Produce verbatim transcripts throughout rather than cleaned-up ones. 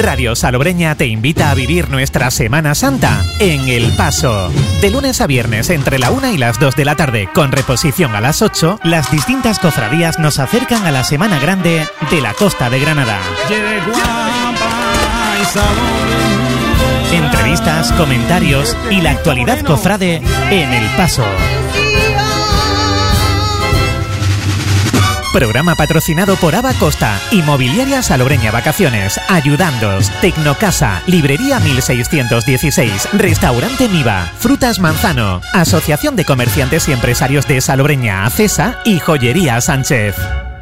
Radio Salobreña te invita a vivir nuestra Semana Santa en El Paso. De lunes a viernes entre la una y las dos de la tarde, con reposición a las ocho, las distintas cofradías nos acercan a la Semana Grande de la Costa de Granada. Entrevistas, comentarios y la actualidad cofrade en El Paso. Programa patrocinado por Aba Costa, Inmobiliaria Salobreña Vacaciones, Ayudandos, Tecnocasa, Librería mil seiscientos dieciséis, Restaurante Miva, Frutas Manzano, Asociación de Comerciantes y Empresarios de Salobreña, ACESA y Joyería Sánchez.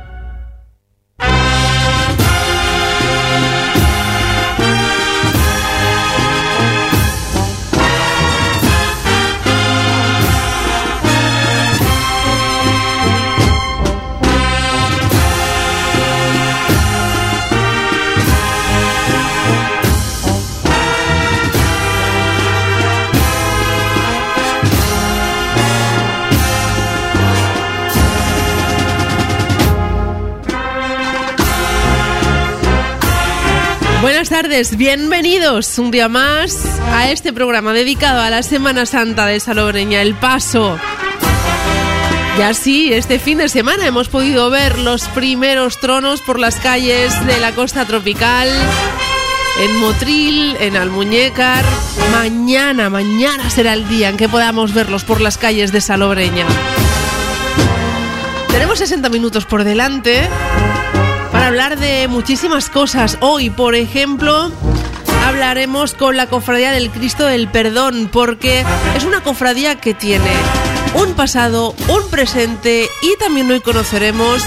Buenas tardes, bienvenidos un día más a este programa dedicado a la Semana Santa de Salobreña, El Paso. Y así, este fin de semana hemos podido ver los primeros tronos por las calles de la costa tropical, en Motril, en Almuñécar. Mañana, mañana será el día en que podamos verlos por las calles de Salobreña. Tenemos sesenta minutos por delante para hablar de muchísimas cosas. Hoy, por ejemplo, hablaremos con la Cofradía del Cristo del Perdón, porque es una cofradía que tiene un pasado, un presente, y también hoy conoceremos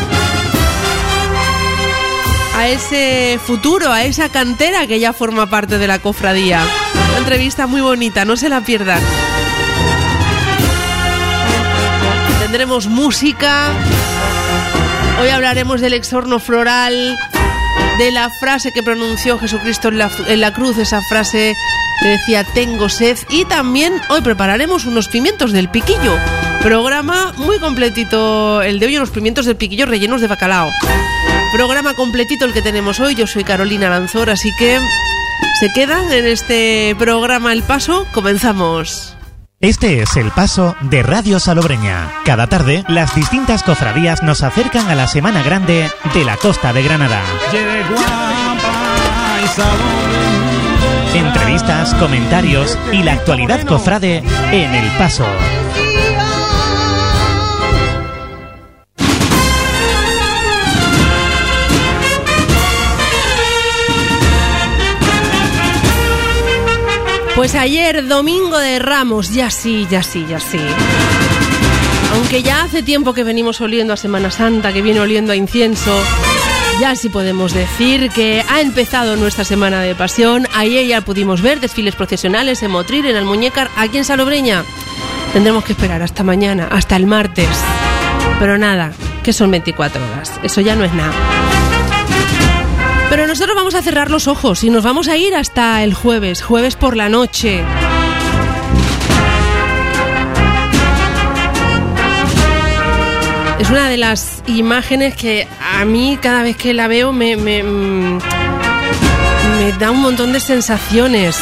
a ese futuro, a esa cantera que ya forma parte de la cofradía. Una entrevista muy bonita, no se la pierdan. Tendremos música. Hoy hablaremos del exorno floral, de la frase que pronunció Jesucristo en la, en la cruz, esa frase que decía tengo sed, y también hoy prepararemos unos pimientos del piquillo. Programa muy completito el de hoy, unos pimientos del piquillo rellenos de bacalao. Programa completito el que tenemos hoy. Yo soy Carolina Lanzor, así que se quedan en este programa El Paso. Comenzamos. Este es El Paso de Radio Salobreña. Cada tarde, las distintas cofradías nos acercan a la Semana Grande de la Costa de Granada. Entrevistas, comentarios y la actualidad cofrade en El Paso. Pues ayer, domingo de Ramos, ya sí, ya sí, ya sí. Aunque ya hace tiempo que venimos oliendo a Semana Santa, que viene oliendo a incienso, ya sí podemos decir que ha empezado nuestra Semana de Pasión. Ayer ya pudimos ver desfiles procesionales en Motril, en Almuñécar, aquí en Salobreña. Tendremos que esperar hasta mañana, hasta el martes. Pero nada, que son veinticuatro horas, eso ya no es nada. Pero nosotros vamos a cerrar los ojos y nos vamos a ir hasta el jueves, jueves por la noche. Es una de las imágenes que a mí cada vez que la veo me, me, me da un montón de sensaciones.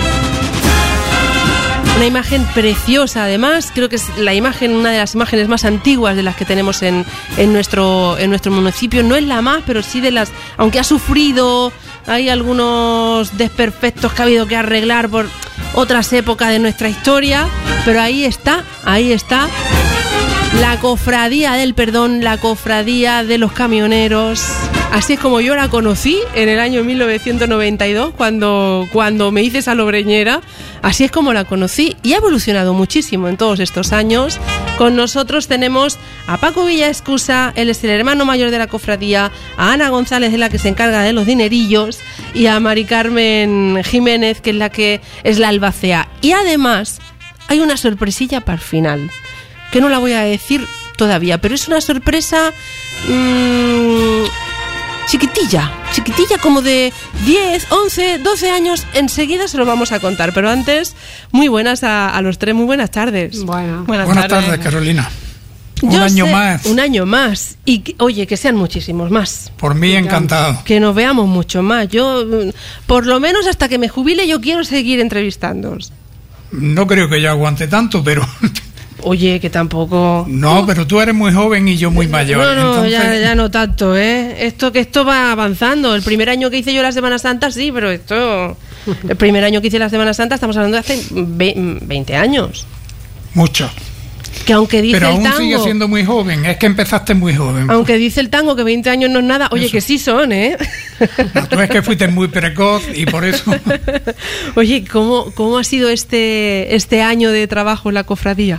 Una imagen preciosa, además, creo que es la imagen, una de las imágenes más antiguas de las que tenemos en, en, nuestro, en nuestro municipio. No es la más, pero sí de las, aunque ha sufrido, hay algunos desperfectos que ha habido que arreglar por otras épocas de nuestra historia, pero ahí está, ahí está, la Cofradía del Perdón, la Cofradía de los Camioneros. Así es como yo la conocí en el año mil novecientos noventa y dos, cuando, cuando me hice salobreñera. Así es como la conocí y ha evolucionado muchísimo en todos estos años. Con nosotros tenemos a Paco Villaescusa, él es el hermano mayor de la cofradía, a Ana González, es la que se encarga de los dinerillos, y a Mari Carmen Jiménez, que es la que es la albacea. Y además hay una sorpresilla para el final, que no la voy a decir todavía, pero es una sorpresa mmm, chiquitilla, chiquitilla como de diez, once, doce años. Enseguida se lo vamos a contar, pero antes, muy buenas a, a los tres, muy buenas tardes. Bueno, buenas, buenas tardes. tardes, Carolina. Un Yo año sé, más. Un año más. Y que, oye, que sean muchísimos más. Por mí Digamos, encantado. Que nos veamos mucho más. Yo, por lo menos hasta que me jubile, yo quiero seguir entrevistándoos. No creo que yo aguante tanto, pero... Oye, que tampoco... No, pero tú eres muy joven y yo muy mayor. No, no, entonces... ya, ya no tanto, ¿eh? Esto que esto va avanzando. El primer año que hice yo la Semana Santa, sí, pero esto... El primer año que hice la Semana Santa, estamos hablando de hace veinte años. Mucho. Que aunque dice pero el aún tango... sigue siendo muy joven, es que empezaste muy joven. Aunque dice el tango que veinte años no es nada, oye, eso. Que sí son, ¿eh? No, tú es que fuiste muy precoz y por eso... Oye, ¿cómo, cómo ha sido este, este año de trabajo en la cofradía?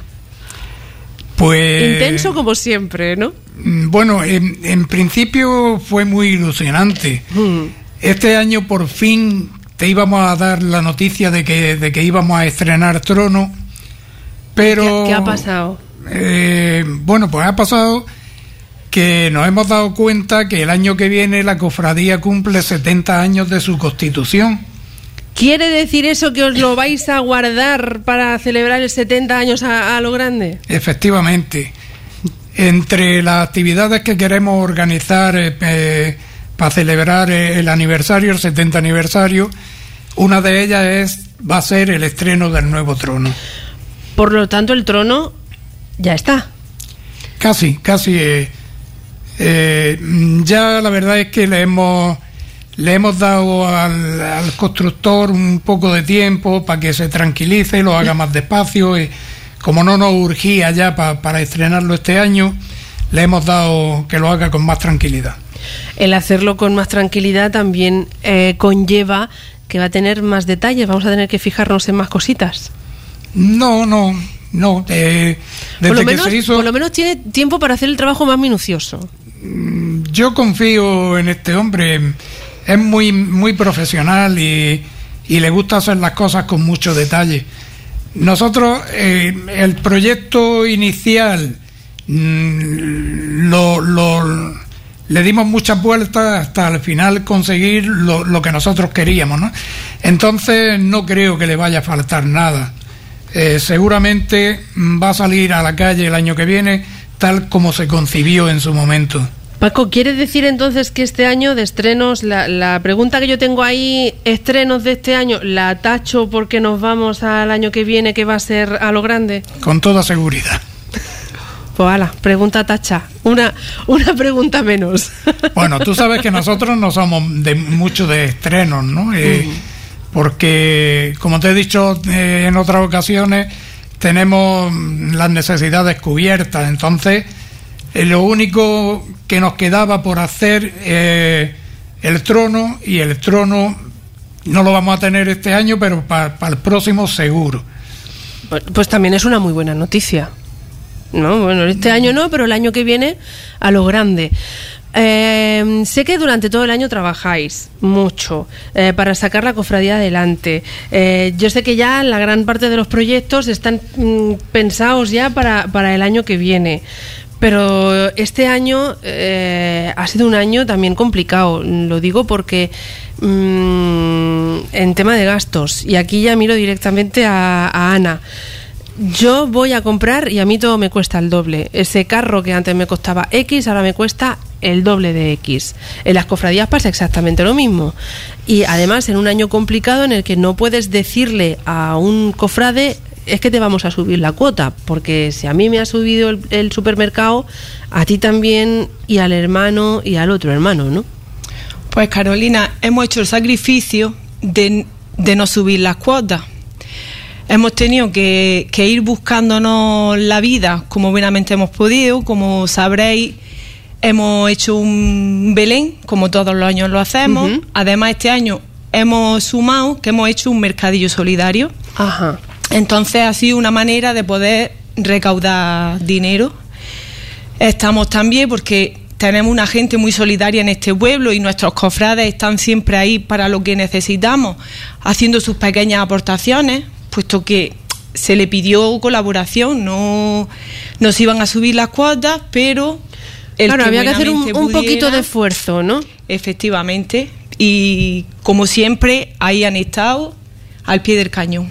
Pues... Intenso como siempre, ¿no? Bueno, en, en principio fue muy ilusionante. Hmm. Este año por fin te íbamos a dar la noticia de que, de que íbamos a estrenar Trono, pero... ¿Qué, qué ha pasado? Eh, bueno, pues ha pasado que nos hemos dado cuenta que el año que viene la cofradía cumple setenta años de su constitución. ¿Quiere decir eso que os lo vais a guardar para celebrar el setenta años a, a lo grande? Efectivamente. Entre las actividades que queremos organizar eh, eh, para celebrar el aniversario, el setenta aniversario, una de ellas es va a ser el estreno del nuevo trono. Por lo tanto, el trono ya está. Casi, casi. Eh, eh, ya la verdad es que le hemos... Le hemos dado al, al constructor un poco de tiempo para que se tranquilice, lo haga más despacio. Y como no nos urgía ya pa, para estrenarlo este año, le hemos dado que lo haga con más tranquilidad. El hacerlo con más tranquilidad también eh, conlleva que va a tener más detalles, vamos a tener que fijarnos en más cositas. No, no, no. Eh, desde por, lo que menos, se hizo, por lo menos tiene tiempo para hacer el trabajo más minucioso. Yo confío en este hombre. Es muy muy profesional y, y le gusta hacer las cosas con mucho detalle. Nosotros, eh, el proyecto inicial, mmm, lo, lo, le dimos muchas vueltas hasta al final conseguir lo, lo que nosotros queríamos, ¿no? Entonces no creo que le vaya a faltar nada. Eh, seguramente va a salir a la calle el año que viene tal como se concibió en su momento. Paco, ¿quieres decir entonces que este año de estrenos, la, la pregunta que yo tengo ahí, estrenos de este año, la tacho porque nos vamos al año que viene, que va a ser a lo grande? Con toda seguridad. Pues ala, pregunta tacha, una, una pregunta menos. Bueno, tú sabes que nosotros no somos de mucho de estrenos, ¿no? Eh, uh-huh. Porque, como te he dicho eh, en otras ocasiones, tenemos las necesidades cubiertas, entonces... Lo único que nos quedaba por hacer eh, el trono, y el trono no lo vamos a tener este año, pero para pa el próximo seguro. Pues, pues también es una muy buena noticia, ¿no? Bueno, este año no, pero el año que viene a lo grande. Eh, sé que durante todo el año trabajáis mucho eh, para sacar la cofradía adelante. Eh, yo sé que ya la gran parte de los proyectos están mm, pensados ya para, para el año que viene. Pero este año eh, ha sido un año también complicado, lo digo porque mmm, en tema de gastos, y aquí ya miro directamente a, a Ana. Yo voy a comprar y a mí todo me cuesta el doble. Ese carro que antes me costaba X, ahora me cuesta el doble de X. En las cofradías pasa exactamente lo mismo. Y además en un año complicado en el que no puedes decirle a un cofrade... es que te vamos a subir la cuota, porque si a mí me ha subido el, el supermercado, a ti también, y al hermano y al otro hermano, ¿no? Pues Carolina, hemos hecho el sacrificio de, de no subir las cuotas. Hemos tenido que, que ir buscándonos la vida como buenamente hemos podido. Como sabréis, hemos hecho un Belén, como todos los años lo hacemos. Uh-huh. Además, este año hemos sumado que hemos hecho un mercadillo solidario. Ajá. Entonces ha sido una manera de poder recaudar dinero. Estamos también porque tenemos una gente muy solidaria en este pueblo y nuestros cofrades están siempre ahí para lo que necesitamos, haciendo sus pequeñas aportaciones, puesto que se le pidió colaboración, no nos iban a subir las cuotas, pero el claro, que había que hacer un, pudiera, un poquito de esfuerzo, ¿no? Efectivamente, y como siempre ahí han estado al pie del cañón.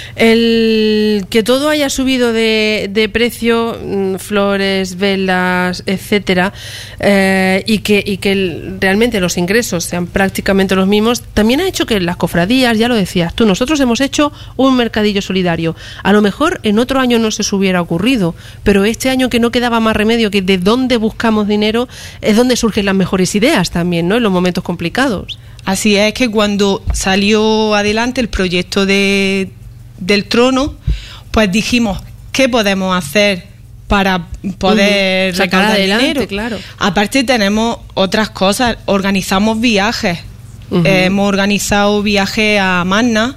El que todo haya subido de, de precio, flores, velas, etcétera, eh, y que, y que el, realmente los ingresos sean prácticamente los mismos, también ha hecho que las cofradías, ya lo decías tú, nosotros hemos hecho un mercadillo solidario. A lo mejor en otro año no se os hubiera ocurrido, pero este año que no quedaba más remedio que de dónde buscamos dinero, es donde surgen las mejores ideas también, ¿no? En los momentos complicados. Así es, que cuando salió adelante el proyecto de, del trono, pues dijimos, ¿qué podemos hacer para poder uh-huh. sacar recaudar adelante, dinero? Claro. Aparte tenemos otras cosas, organizamos viajes, uh-huh. eh, hemos organizado viajes a Magna,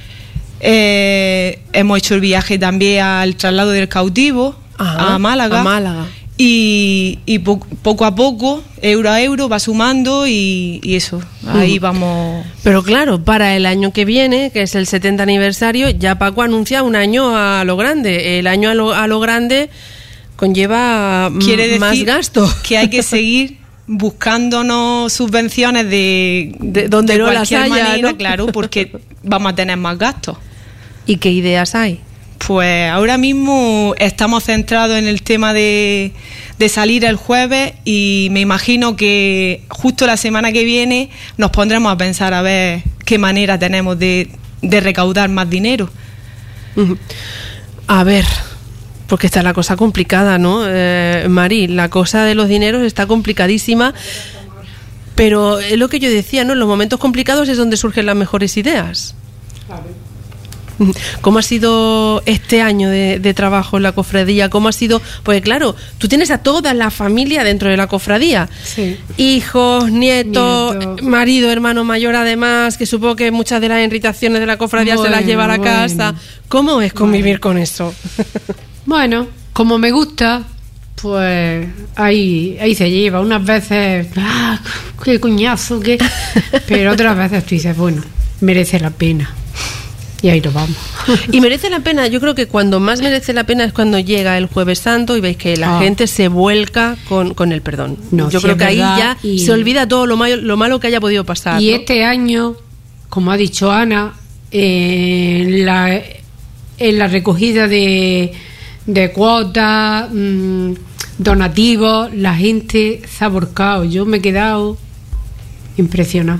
eh, hemos hecho el viaje también al traslado del cautivo, Ajá, a Málaga. A Málaga. Y, y po- poco a poco, euro a euro, va sumando y, y eso, ahí uh. vamos. Pero claro, para el año que viene, que es el setenta aniversario, ya Paco anuncia un año a lo grande. El año a lo, a lo grande conlleva Quiere m- más gasto. Que hay que seguir buscándonos subvenciones de, de donde de no cualquier las haya, manera, ¿no? Claro, porque vamos a tener más gastos. ¿Y qué ideas hay? Pues ahora mismo estamos centrados en el tema de, de salir el jueves y me imagino que justo la semana que viene nos pondremos a pensar a ver qué manera tenemos de, de recaudar más dinero. Uh-huh. A ver, porque está la cosa complicada, ¿no? Eh, Mari, la cosa de los dineros está complicadísima, pero es lo que yo decía, ¿no? En los momentos complicados es donde surgen las mejores ideas. Claro. ¿Cómo ha sido este año de, de trabajo en la cofradía? ¿Cómo ha sido? Pues claro, tú tienes a toda la familia dentro de la cofradía. Sí. Hijos, nietos, Nieto. marido, hermano mayor además, que supongo que muchas de las irritaciones de la cofradía Bueno, se las lleva a la bueno. casa. ¿Cómo es convivir bueno. con eso? Bueno, como me gusta, pues ahí, ahí se lleva. Unas veces, ¡ah, qué coñazo! Qué... Pero otras veces tú dices, bueno, merece la pena. Y ahí nos vamos. Y merece la pena, yo creo que cuando más merece la pena es cuando llega el Jueves Santo y veis que la oh. gente se vuelca con, con el perdón. No, yo si creo que ahí ya y... se olvida todo lo malo, lo malo que haya podido pasar. Y ¿no? este año, como ha dicho Ana, eh, en, la, en la recogida de, de cuotas, mmm, donativos, la gente se ha volcado. Yo me he quedado impresionado.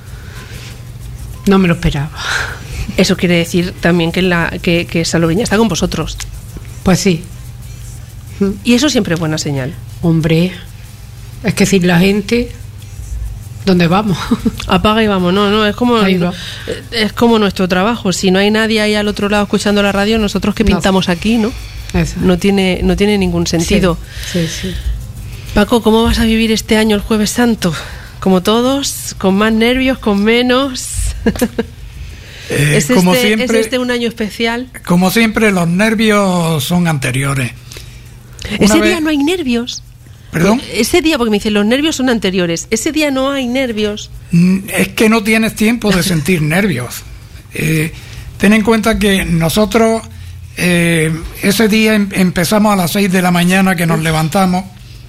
No me lo esperaba. Eso quiere decir también que, la, que, que Salobreña está con vosotros. Pues sí. Y eso siempre es buena señal. Hombre, es que sin la gente, ¿dónde vamos? Apaga y vamos, no, no, es como es como nuestro trabajo. Si no hay nadie ahí al otro lado escuchando la radio, nosotros que pintamos no. aquí, ¿no? Eso. No tiene, no tiene ningún sentido. Sí, sí, sí. Paco, ¿cómo vas a vivir este año el Jueves Santo? Como todos, con más nervios, con menos. Eh, ¿Es, como este, siempre, ¿Es este un año especial? Como siempre, los nervios son anteriores. Ese Una día vez... no hay nervios. ¿Perdón? Ese día, porque me dicen, los nervios son anteriores. Ese día no hay nervios. Es que no tienes tiempo de sentir nervios. Eh, ten en cuenta que nosotros eh, ese día em- empezamos a las seis de la mañana que nos levantamos.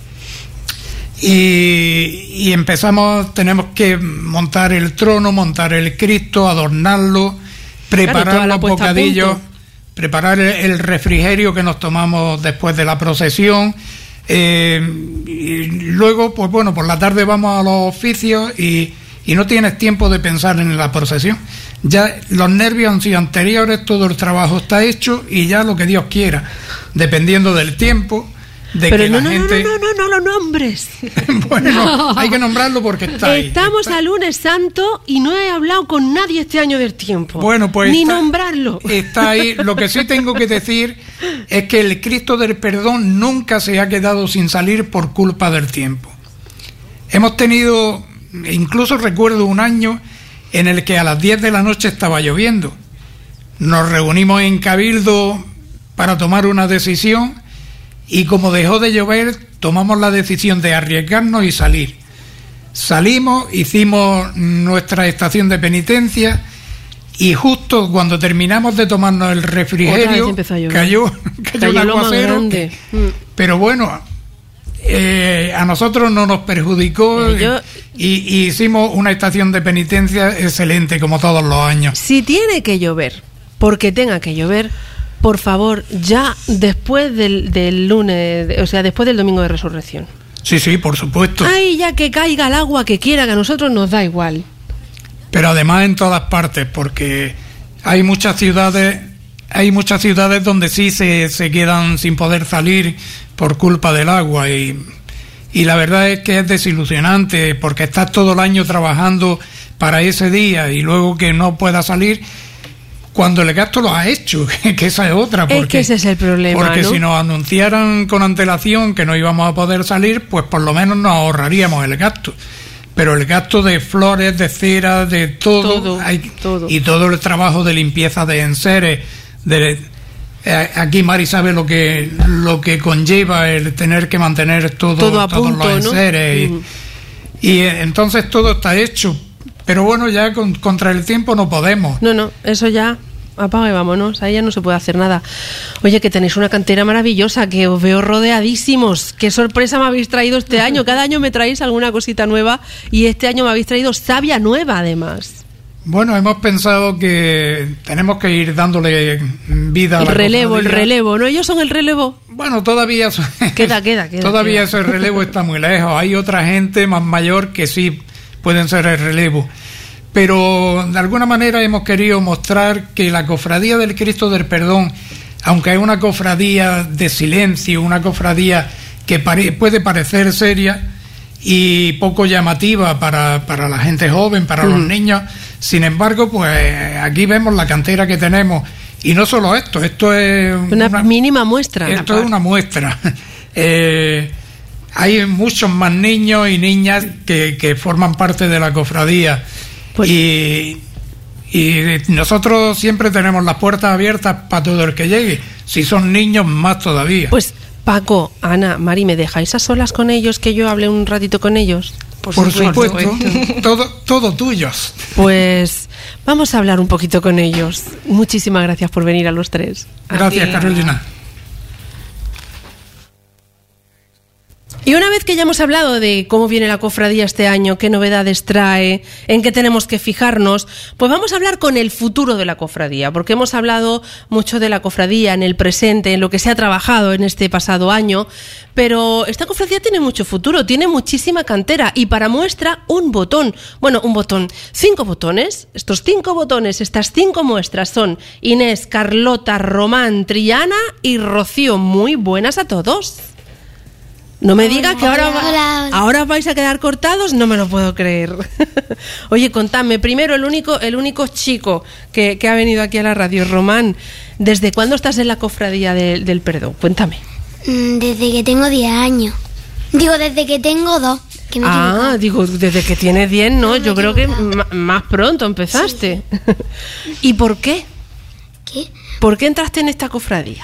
Y, y empezamos, tenemos que montar el trono, montar el Cristo, adornarlo, preparar claro, los bocadillos, preparar el, el refrigerio que nos tomamos después de la procesión. Eh, y luego, pues bueno, por la tarde vamos a los oficios y, y no tienes tiempo de pensar en la procesión. Ya los nervios han sido anteriores, todo el trabajo está hecho y ya lo que Dios quiera, dependiendo del tiempo. De Pero que no, la no, gente... no, no, no, no lo nombres. Bueno, no. Hay que nombrarlo porque está ahí. Estamos está... a lunes santo y no he hablado con nadie este año del tiempo. Bueno, pues ni está, nombrarlo. Está ahí. Lo que sí tengo que decir es que el Cristo del Perdón nunca se ha quedado sin salir por culpa del tiempo. Hemos tenido, incluso recuerdo un año en el que a las diez de la noche estaba lloviendo. Nos reunimos en Cabildo para tomar una decisión. Y como dejó de llover, tomamos la decisión de arriesgarnos y salir. Salimos, hicimos nuestra estación de penitencia y justo cuando terminamos de tomarnos el refrigerio, cayó, cayó, cayó un aguacero. Que, pero bueno, eh, a nosotros no nos perjudicó Eh, yo- y, y hicimos una estación de penitencia excelente, como todos los años. Si tiene que llover, porque tenga que llover, por favor, ya después del, del lunes, o sea, después del domingo de resurrección. Sí, sí, por supuesto. Ay, ya que caiga el agua que quiera, que a nosotros nos da igual. Pero además en todas partes, porque hay muchas ciudades, hay muchas ciudades donde sí se, se quedan sin poder salir por culpa del agua y, y la verdad es que es desilusionante porque estás todo el año trabajando para ese día y luego que no puedas salir cuando el gasto lo ha hecho, que esa es otra. Porque, Es que ese es el problema, Porque ¿no? si nos anunciaran con antelación que no íbamos a poder salir, pues por lo menos nos ahorraríamos el gasto. Pero el gasto de flores, de cera, de todo, Todo, hay, todo. y todo el trabajo de limpieza de enseres, de eh, aquí Mari sabe lo que lo que conlleva el tener que mantener todo, Todo a todos punto, los ¿no? enseres Mm. y, y, eh, entonces todo está hecho. Pero bueno, ya con- contra el tiempo no podemos. No, no, eso ya apaga y vámonos, ahí ya no se puede hacer nada. Oye, que tenéis una cantera maravillosa, que os veo rodeadísimos. Qué sorpresa me habéis traído este año. Cada año me traéis alguna cosita nueva y este año me habéis traído savia nueva, además. Bueno, hemos pensado que tenemos que ir dándole vida a El la relevo, el cofradía. relevo, ¿no? Ellos son el relevo. Bueno, todavía eso- Queda, queda, queda, todavía queda. ese relevo está muy lejos. Hay otra gente más mayor que sí pueden ser el relevo. Pero de alguna manera hemos querido mostrar que la Cofradía del Cristo del Perdón, aunque es una cofradía de silencio, una cofradía que pare- puede parecer seria y poco llamativa para, para la gente joven, para los niños, sin embargo, pues aquí vemos la cantera que tenemos. Y no solo esto, esto es Una, mínima muestra. esto es una muestra. Eh, hay muchos más niños y niñas que, que forman parte de la cofradía. Pues- y, y nosotros siempre tenemos las puertas abiertas para todo el que llegue. Si son niños, más todavía. Pues Paco, Ana, Mari, ¿me dejáis a solas con ellos que yo hable un ratito con ellos? Por supuesto, todo, todo tuyos. Pues vamos a hablar un poquito con ellos. Muchísimas gracias por venir a los tres. Gracias, Carolina. Y una vez que ya hemos hablado de cómo viene la cofradía este año, qué novedades trae, en qué tenemos que fijarnos, pues vamos a hablar con el futuro de la cofradía, porque hemos hablado mucho de la cofradía en el presente, en lo que se ha trabajado en este pasado año, pero esta cofradía tiene mucho futuro, tiene muchísima cantera y para muestra un botón, bueno, un botón, cinco botones, estos cinco botones, estas cinco muestras son Inés, Carlota, Román, Triana y Rocío. Muy buenas a todos. No me diga que ahora, va- Hola. ahora vais a quedar cortados, no me lo puedo creer. Oye, contadme, primero el único, el único chico que, que ha venido aquí a la radio, Román, ¿desde cuándo estás en la cofradía de- del perdón? Cuéntame. Mm, Desde que tengo diez años. Digo, desde que tengo dos. Que me he Ah, equivocado. digo, desde que tienes diez, no, No, me he yo creo que equivocado. ma- más pronto empezaste. ¿Y por qué? ¿Qué? ¿Por qué entraste en esta cofradía?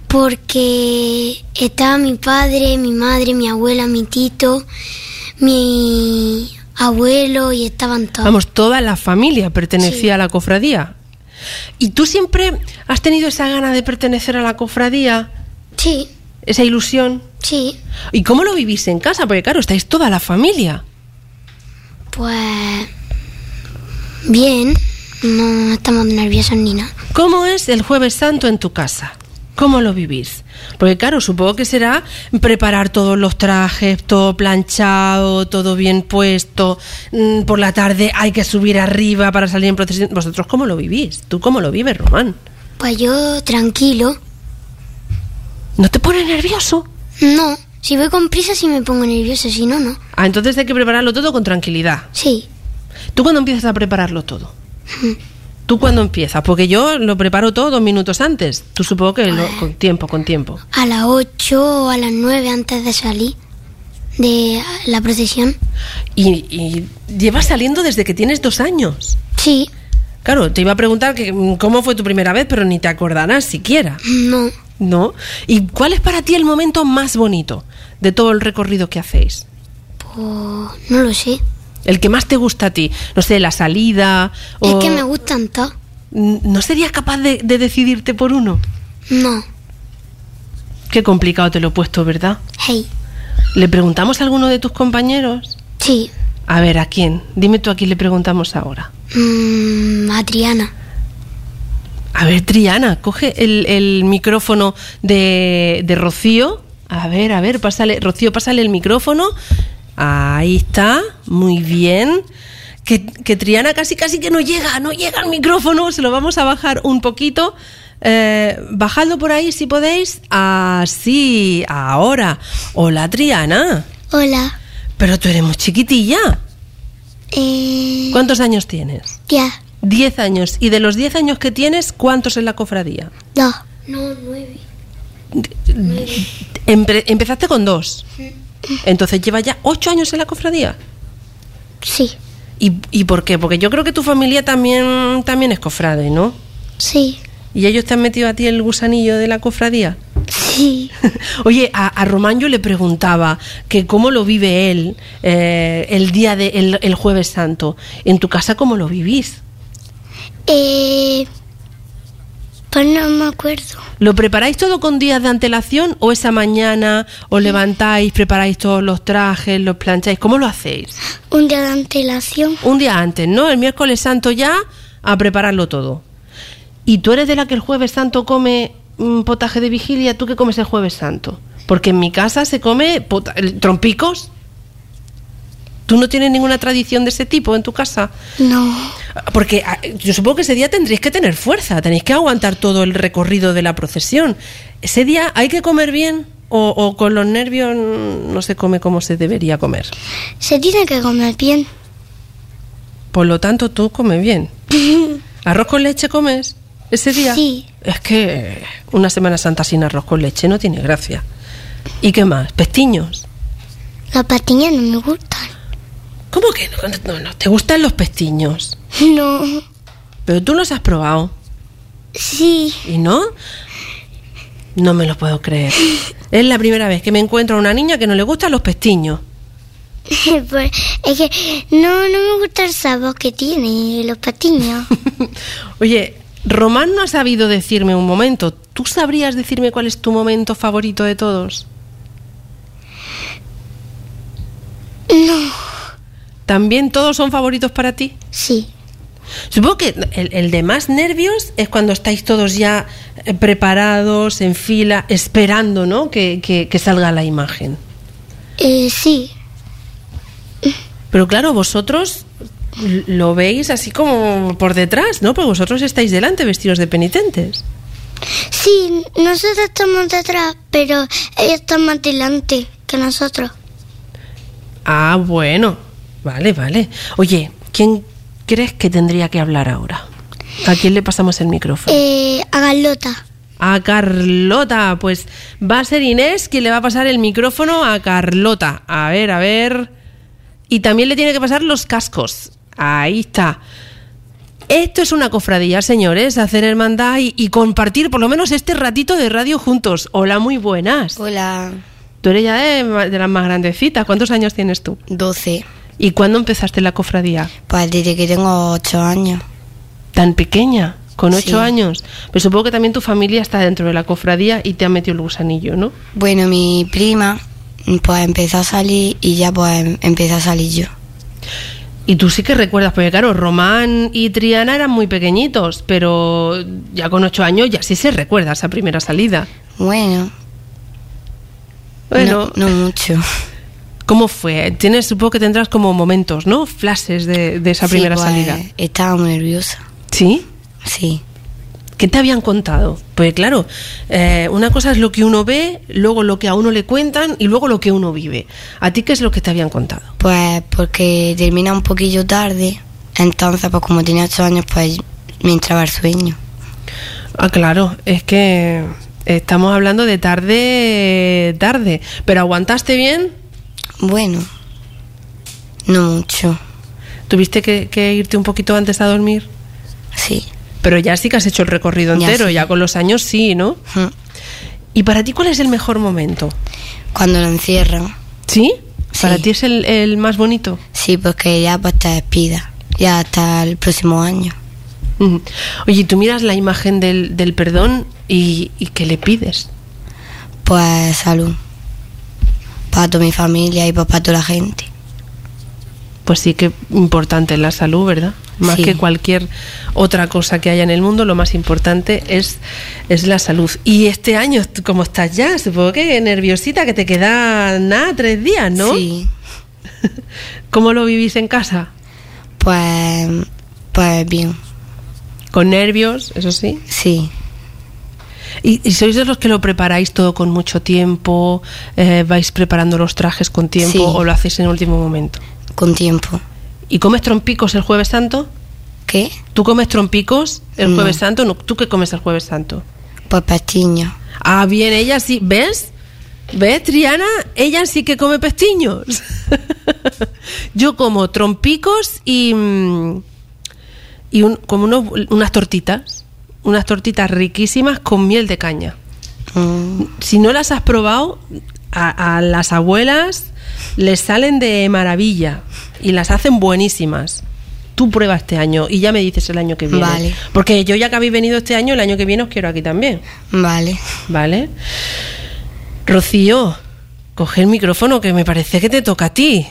Porque estaba mi padre, mi madre, mi abuela, mi tito, mi abuelo y estaban todos. Vamos, toda la familia pertenecía Sí. a la cofradía. ¿Y tú siempre has tenido esa gana de pertenecer a la cofradía? Sí, ¿Esa ilusión? sí. ¿Y cómo lo vivís en casa? Porque claro, estáis toda la familia. Pues bien, no estamos nerviosos ni nada. ¿Cómo es el Jueves Santo en tu casa? ¿Cómo lo vivís? Porque claro, supongo que será preparar todos los trajes, todo planchado, todo bien puesto. Mm, Por la tarde hay que subir arriba para salir en procesión. ¿Vosotros cómo lo vivís? ¿Tú cómo lo vives, Román? Pues yo tranquilo. ¿No te pones nervioso? No, si voy con prisa sí me pongo nervioso, si no, no. Ah, entonces hay que prepararlo todo con tranquilidad. Sí, ¿Tú cuándo empiezas a prepararlo todo? ¿Tú cuándo empiezas? Porque yo lo preparo todo dos minutos antes. Tú supongo que lo- con tiempo, con tiempo. a las ocho o a las nueve antes de salir de la procesión. Y, y llevas saliendo desde que tienes dos años. Sí, Claro, te iba a preguntar que, mm, cómo fue tu primera vez, pero ni te acordarás siquiera, no. ¿no? ¿Y cuál es para ti el momento más bonito de todo el recorrido que hacéis? Pues no lo sé. El que más te gusta a ti. No sé, la salida o... Es que me gustan todos. ¿No serías capaz de, de decidirte por uno? No. Qué complicado te lo he puesto, ¿verdad? Hey. ¿Le preguntamos a alguno de tus compañeros? Sí. A ver, ¿a quién? Dime tú a quién le preguntamos ahora. Mm, a Triana. A ver, Triana, coge el, el micrófono de, de Rocío. A ver, a ver, pásale, Rocío, pásale el micrófono. Ahí está, muy bien. Que, que Triana casi casi que no llega, no llega al micrófono. Se lo vamos a bajar un poquito. Eh, bajadlo por ahí si podéis. Así, ahora. Hola, Triana. Hola. Pero tú eres muy chiquitilla. Eh, ¿Cuántos años tienes? Diez. Diez años. ¿Y de los diez años que tienes, cuántos en la cofradía? Dos. No, nueve. Empe- empezaste con dos. Entonces llevas ya ocho años en la cofradía. Sí. ¿Y, ¿Y por qué? Porque yo creo que tu familia también, también es cofrade, ¿no? Sí. ¿Y ellos te han metido a ti el gusanillo de la cofradía? Sí. Oye, a, a Román yo le preguntaba que cómo lo vive él eh, el día de el, el Jueves Santo. ¿En tu casa cómo lo vivís? Eh, pues no me acuerdo. ¿Lo preparáis todo con días de antelación o esa mañana os levantáis, preparáis todos los trajes, los plancháis? ¿Cómo lo hacéis? Un día de antelación. Un día antes, ¿no? El miércoles santo ya a prepararlo todo. ¿Y tú eres de la que el Jueves Santo come mm, potaje de vigilia? ¿Tú qué comes el Jueves Santo? Porque en mi casa se come pota- trompicos. ¿Tú no tienes ninguna tradición de ese tipo en tu casa? No. Porque yo supongo que ese día tendréis que tener fuerza, tenéis que aguantar todo el recorrido de la procesión. ¿Ese día hay que comer bien o, o con los nervios no se come como se debería comer? Se tiene que comer bien. Por lo tanto, tú comes bien. ¿Arroz con leche comes ese día? Sí. Es que una Semana Santa sin arroz con leche no tiene gracia. ¿Y qué más? ¿Pestiños? Los pestiños no me gustan. ¿Cómo que no, no, no? ¿Te gustan los pestiños? No. Pero tú los has probado. Sí. ¿Y no? No me lo puedo creer. Es la primera vez que me encuentro a una niña que no le gustan los pestiños. Pues es que no, no me gusta el sabor que tiene los pestiños. Oye, Román no ha sabido decirme un momento. ¿Tú sabrías decirme cuál es tu momento favorito de todos? No. ¿También todos son favoritos para ti? Sí. Supongo que el, el de más nervios es cuando estáis todos ya eh, preparados, en fila, esperando, ¿no? Que, que, que salga la imagen. Eh, sí. Pero claro, vosotros lo veis así como por detrás, ¿no? Porque vosotros estáis delante vestidos de penitentes. Sí, nosotros estamos detrás, pero ellos están más delante que nosotros. Ah, bueno. Vale, vale. Oye, ¿quién crees que tendría que hablar ahora? ¿A quién le pasamos el micrófono? Eh, a Carlota. A Carlota. Pues va a ser Inés quien le va a pasar el micrófono a Carlota. A ver, a ver. Y también le tiene que pasar los cascos. Ahí está. Esto es una cofradía, señores, hacer hermandad y, y compartir por lo menos este ratito de radio juntos. Hola, muy buenas. Hola. Tú eres ya de, de las más grandecitas. ¿Cuántos años tienes tú? doce. ¿Y cuándo empezaste la cofradía? Pues desde que tengo ocho años. ¿Tan pequeña? ¿Con ocho Sí. años? Pero supongo que también tu familia está dentro de la cofradía y te ha metido el gusanillo, ¿no? Bueno, mi prima pues empezó a salir y ya pues empecé a salir yo. Y tú sí que recuerdas, porque claro, Román y Triana eran muy pequeñitos, pero ya con ocho años ya sí se recuerda esa primera salida. Bueno, Bueno, no, no mucho. ¿cómo fue? Tienes, supongo que tendrás como momentos, ¿no? Flashes de, de esa Sí, primera pues, salida. Estaba muy nerviosa. ¿Sí? Sí. ¿Qué te habían contado? Pues claro, eh, una cosa es lo que uno ve, luego lo que a uno le cuentan y luego lo que uno vive. ¿A ti qué es lo que te habían contado? Pues porque termina un poquillo tarde. Entonces, pues como tenía ocho años, pues me entraba el sueño. Ah, claro, es que estamos hablando de tarde, tarde. ¿Pero aguantaste bien? Bueno, no mucho. ¿Tuviste que, que irte un poquito antes a dormir? Sí. Pero ya sí que has hecho el recorrido Ya entero, sí. ya con los años sí, ¿no? Mm. ¿Y para ti cuál es el mejor momento? Cuando lo encierran. ¿Sí? ¿Para Sí. ti es el, el más bonito? Sí, porque ya pues te despidas. Ya hasta el próximo año. Ujú. Oye, tú miras la imagen del, del perdón y, y ¿qué le pides? Pues salud. para toda mi familia y pues para toda la gente. Pues sí que importante la salud, ¿verdad? Más Sí. que cualquier otra cosa que haya en el mundo, lo más importante es, es la salud. Y este año, ¿cómo estás ya? Supongo que nerviosita, que te quedan nada, tres días, ¿no? Sí. ¿Cómo lo vivís en casa? Pues, pues bien, ¿Con nervios, eso sí? sí. ¿Y, y sois de los que lo preparáis todo con mucho tiempo? Eh, ¿Vais preparando los trajes con tiempo Sí. o lo hacéis en el último momento? Con tiempo. ¿Y comes trompicos el Jueves Santo? ¿Qué? ¿Tú comes trompicos el No. Jueves Santo? No, ¿tú qué comes el Jueves Santo? Pues pestiño. Ah, bien, ella sí. ¿Ves? ¿Ves, Triana? Ella sí que come pestiños. Yo como trompicos y, mm, y un, como unos, unas tortitas. Unas tortitas riquísimas con miel de caña. Mm, Si no las has probado, a, a las abuelas les salen de maravilla y las hacen buenísimas. Tú prueba este año y ya me dices el año que viene. Vale. Porque yo ya que habéis venido este año, el año que viene os quiero aquí también. vale. ¿Vale? Rocío, coge el micrófono que me parece que te toca a ti.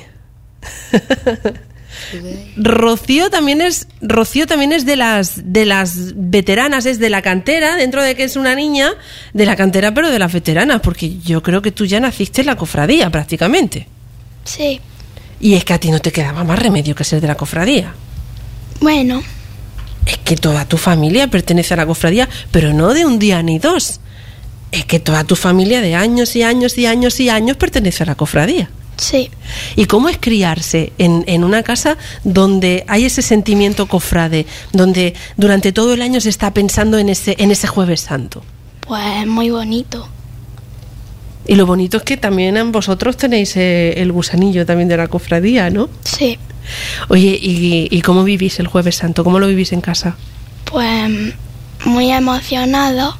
Rocío también es Rocío también es de las de las veteranas, es de la cantera, dentro de que es una niña, de la cantera, pero de las veteranas, porque yo creo que tú ya naciste en la cofradía prácticamente. Sí. Y es que a ti no te quedaba más remedio que ser de la cofradía. Bueno, Es que toda tu familia pertenece a la cofradía, pero no de un día ni dos. Es que toda tu familia de años y años y años y años pertenece a la cofradía. sí. ¿Y cómo es criarse en, en una casa donde hay ese sentimiento cofrade, donde durante todo el año se está pensando en ese, en ese Jueves Santo? Pues muy bonito. Y lo bonito es que también vosotros tenéis eh, el gusanillo también de la cofradía, ¿no? Sí. Oye, ¿y, y cómo vivís el Jueves Santo? ¿Cómo lo vivís en casa? Pues muy emocionado.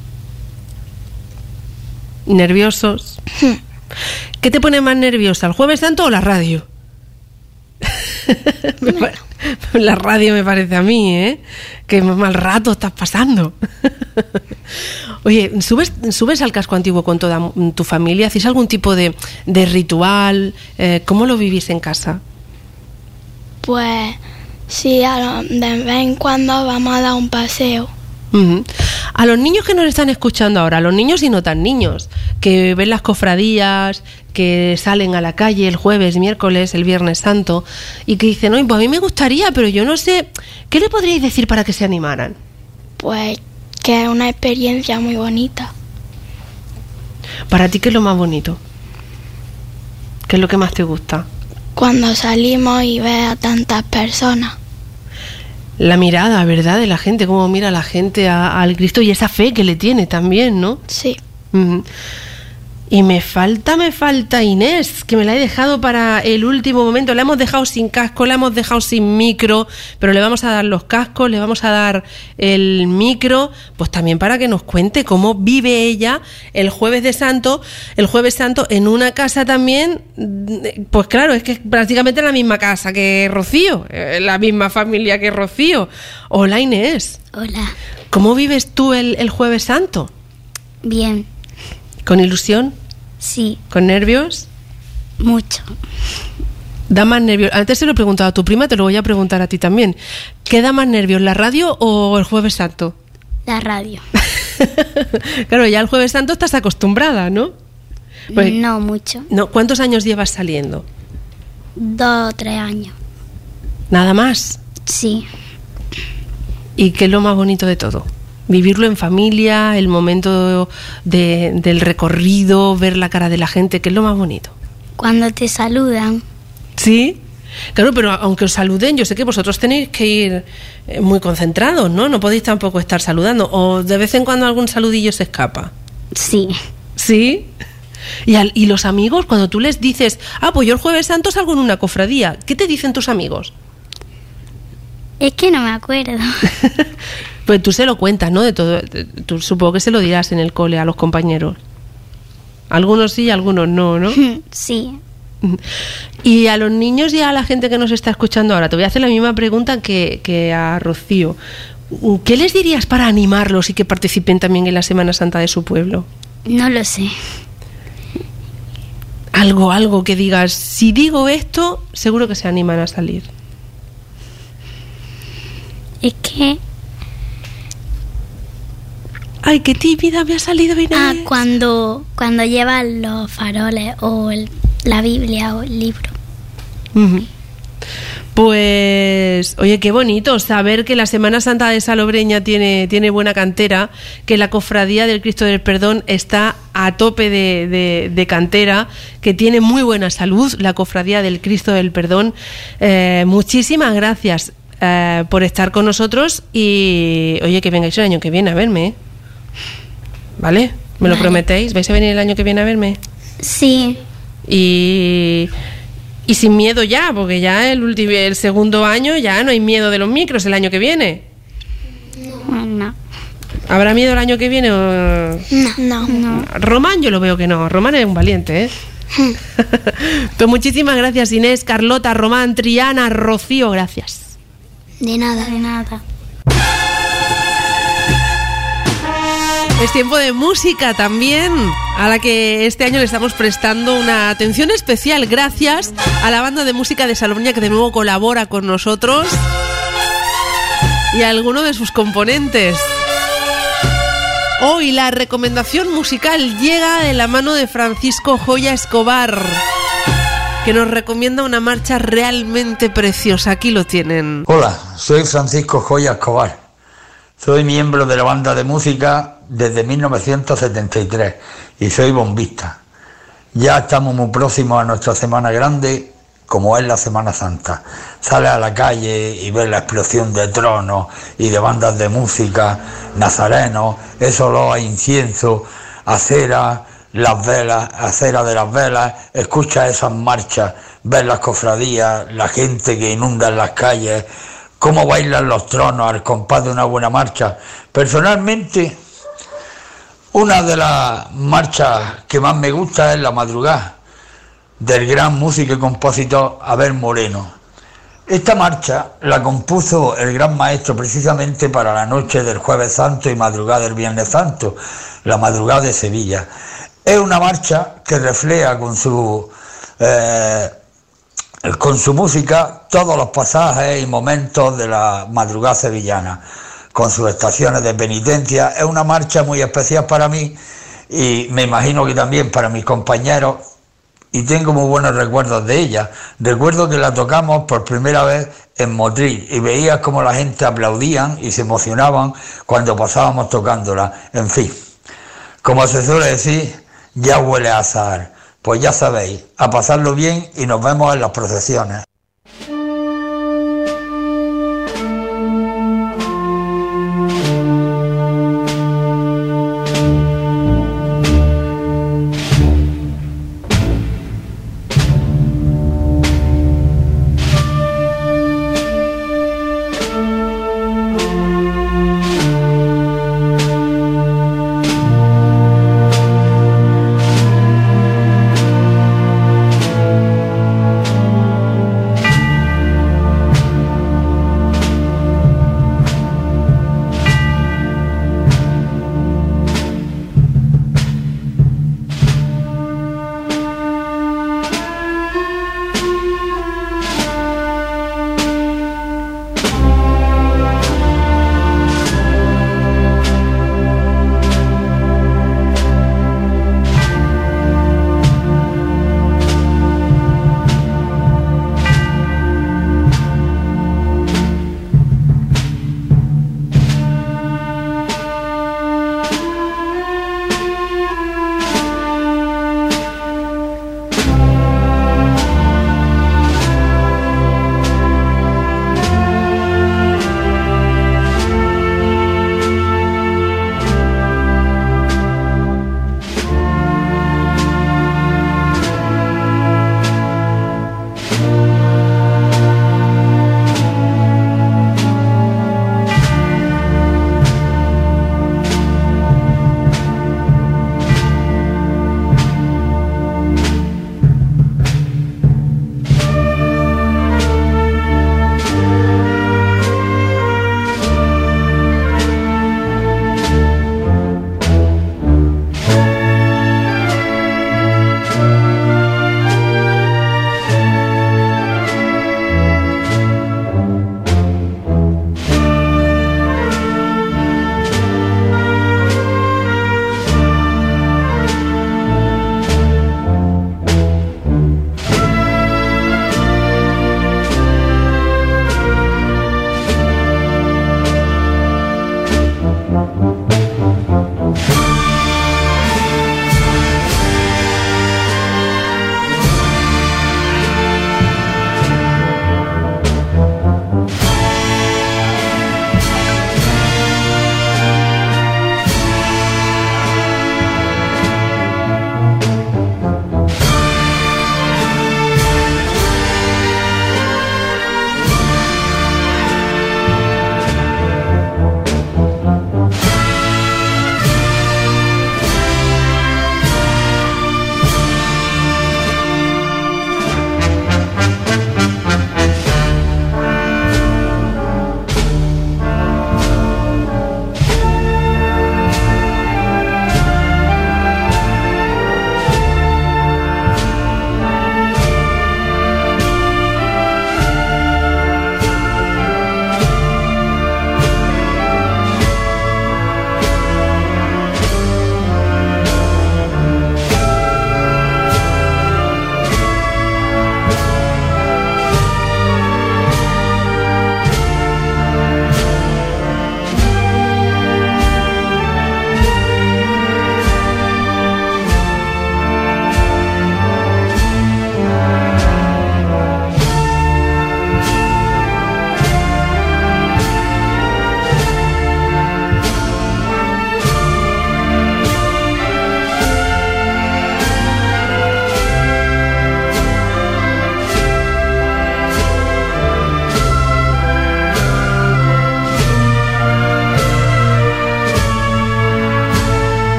¿Nerviosos? ¿Qué te pone más nerviosa, el Jueves Santo o la radio? Me pa- la radio me parece a mí, ¿eh? Que mal rato estás pasando. Oye, ¿subes, ¿subes al casco antiguo con toda tu familia? ¿Hacéis algún tipo de, de ritual? Eh, ¿Cómo lo vivís en casa? Pues sí, a lo- de vez en cuando vamos a dar un paseo. Ujú. A los niños que nos están escuchando ahora, a los niños y no tan niños, que ven las cofradías, que salen a la calle el jueves, miércoles, el Viernes Santo, y que dicen, oye, pues a mí me gustaría, pero yo no sé, ¿qué le podríais decir para que se animaran? Pues que es una experiencia muy bonita. Para ti, ¿qué es lo más bonito? ¿Qué es lo que más te gusta? Cuando salimos y ves a tantas personas. La mirada, ¿verdad?, de la gente, cómo mira la gente a- al Cristo y esa fe que le tiene también, ¿no? Sí. Ujú. Y me falta, me falta Inés, que me la he dejado para el último momento. La hemos dejado sin casco, la hemos dejado sin micro, pero le vamos a dar los cascos, le vamos a dar el micro, pues también para que nos cuente cómo vive ella el Jueves de Santo, el Jueves Santo en una casa también, pues claro, es que es prácticamente la misma casa que Rocío, eh, la misma familia que Rocío. Hola Inés, Hola. ¿cómo vives tú el, el Jueves Santo? Bien. ¿Con ilusión? Sí, ¿Con nervios? mucho. Da más nervios. Antes se lo he preguntado a tu prima, te lo voy a preguntar a ti también. ¿Qué da más nervios, la radio o el Jueves Santo? La radio. Claro, ya el Jueves Santo estás acostumbrada, ¿no? Pues- No mucho. no. ¿Cuántos años llevas saliendo? Dos o tres años. Nada más. Sí. ¿Y qué es lo más bonito de todo? Vivirlo en familia, el momento de- del recorrido, ver la cara de la gente, ¿qué es lo más bonito? Cuando te saludan. ¿Sí? Claro, pero aunque os saluden, yo sé que vosotros tenéis que ir eh, muy concentrados, ¿no? No podéis tampoco estar saludando. O de vez en cuando algún saludillo se escapa. Sí. ¿Sí? Y, al- y los amigos, cuando tú les dices, ah, pues yo el Jueves Santo salgo en una cofradía, ¿qué te dicen tus amigos? Es que no me acuerdo. Pues tú se lo cuentas, ¿no? De todo. Tú supongo que se lo dirás en el cole a los compañeros. Algunos sí y algunos no, ¿no? Sí. Y a los niños y a la gente que nos está escuchando ahora, te voy a hacer la misma pregunta que, que a Rocío. ¿Qué les dirías para animarlos y que participen también en la Semana Santa de su pueblo? No lo sé. algo, algo que digas, si digo esto, seguro que se animan a salir. Es que... Ay, qué tímida me ha salido Inés. Ah, cuando, cuando llevan los faroles o el, la Biblia o el libro. Uh-huh. Pues, oye, qué bonito saber que la Semana Santa de Salobreña tiene, tiene buena cantera, que la Cofradía del Cristo del Perdón está a tope de, de, de cantera, que tiene muy buena salud, la Cofradía del Cristo del Perdón. Eh, muchísimas gracias eh, por estar con nosotros y, oye, que vengáis el año que viene a verme, ¿eh? ¿Vale? ¿Me lo Vale. prometéis? ¿Vais a venir el año que viene a verme? Sí. Y... Y sin miedo ya, porque ya el último, el segundo año ya no hay miedo de los micros el año que viene. No. No. ¿Habrá miedo el año que viene? O... No. No. Román yo lo veo que no. Román es un valiente, ¿eh? Pues muchísimas gracias Inés, Carlota, Román, Triana, Rocío, gracias. De nada. De nada. Es tiempo de música también, a la que este año le estamos prestando una atención especial gracias a la banda de música de Salobreña que de nuevo colabora con nosotros y a alguno de sus componentes. Hoy la recomendación musical llega de la mano de Francisco Joya Escobar, que nos recomienda una marcha realmente preciosa. Aquí lo tienen. Hola, soy Francisco Joya Escobar. Soy miembro de la banda de música desde mil novecientos setenta y tres y soy bombista. Ya estamos muy próximos a nuestra Semana Grande, como es la Semana Santa. Sales a la calle y ves la explosión de tronos y de bandas de música, nazarenos, ese olor a incienso, a cera, las velas, a cera de las velas, escuchas esas marchas, ves las cofradías, la gente que inunda en las calles, cómo bailan los tronos al compás de una buena marcha. Personalmente, una de las marchas que más me gusta es La Madrugada, del gran músico y compositor Abel Moreno. Esta marcha la compuso el gran maestro precisamente para la noche del Jueves Santo y madrugada del Viernes Santo, la madrugada de Sevilla. Es una marcha que refleja con su... Eh, con su música todos los pasajes y momentos de la madrugada sevillana, con sus estaciones de penitencia. Es una marcha muy especial para mí y me imagino que también para mis compañeros, y tengo muy buenos recuerdos de ella. Recuerdo que la tocamos por primera vez en Motril y veías cómo la gente aplaudían y se emocionaban cuando pasábamos tocándola. En fin, como se suele decir, ya huele a azahar. Pues ya sabéis, a pasarlo bien y nos vemos en las procesiones.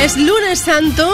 Es lunes santo